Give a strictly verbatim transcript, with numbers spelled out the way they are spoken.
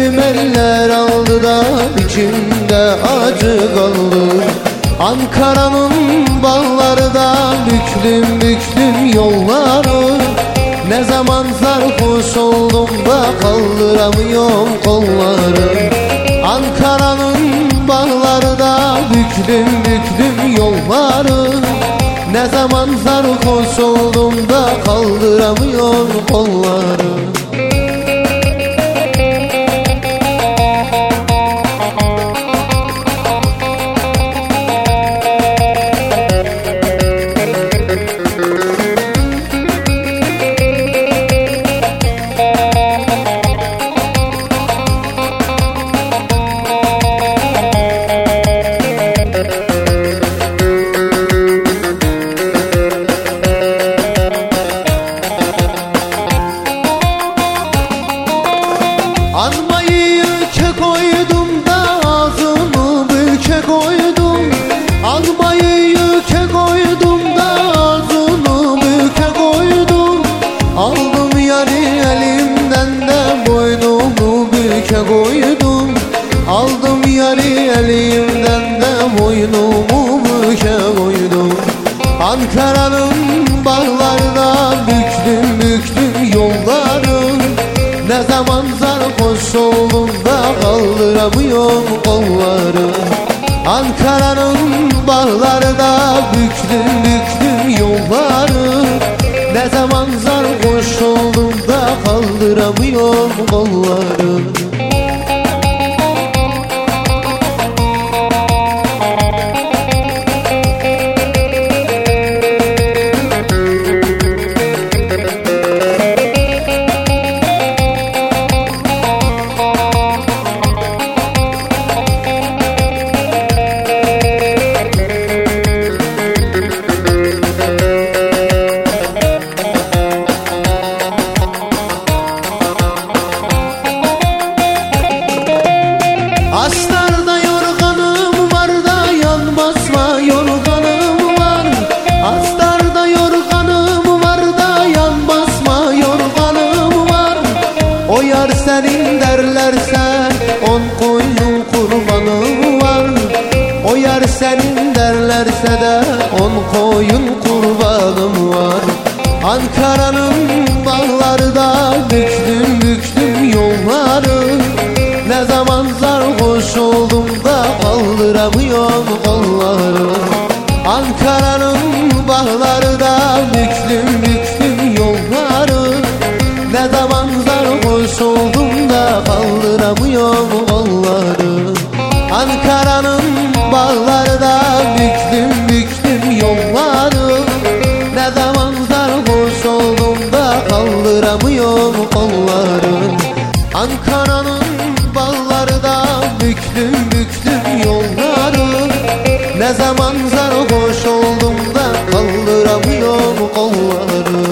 Elim eller aldı da içimde acı kaldı. Ankara'nın bağları da büklüm büklüm yolları. Ne zaman sarhoş oldum da kaldıramıyorum kolları. Ankara'nın bağları da büklüm büklüm yolları. Ne zaman sarhoş oldum da kaldıramıyorum kolları. Almayı yüke koydum da ağzımı büke koydum. Almayı yüke koydum da ağzımı büke koydum. Aldım yani elimden de boynumu büke koydum. Aldım yani elimden de boynumu büke koydum. Ankara'nın bağlarında büklüm büklüm yolları. Ne zaman sarhoş oldum da kaldıramıyorum kolları. Ankara'nın bağları da büklüm büklüm yolları. Ne zaman sarhoş oldum da kaldıramıyorum kolları. Astarda yorganım var da yan basma yorganım var. Astarda yorganım var da yan basma yorganım var. O yar senin derlerse on koyun kurbanım var. O yar senin derlerse de on koyun kurbanım var. Ankara'nın bağları da büklüm büklüm yolları. Ne zaman sarhoş oldum da kaldıramıyorum kolları. Ankara'nın bağları da büklüm büklüm yolları. Ne zaman sarhoş oldum da kaldıramıyorum kolları. Ankara'nın bağları da büklüm büklüm yolları. Ne zaman sarhoş oldum da kaldıramıyorum kolları. Ankara'nın bağları da büklüm büklüm yolları. Ne zaman sarhoş oldum da kaldıramıyorum kolları.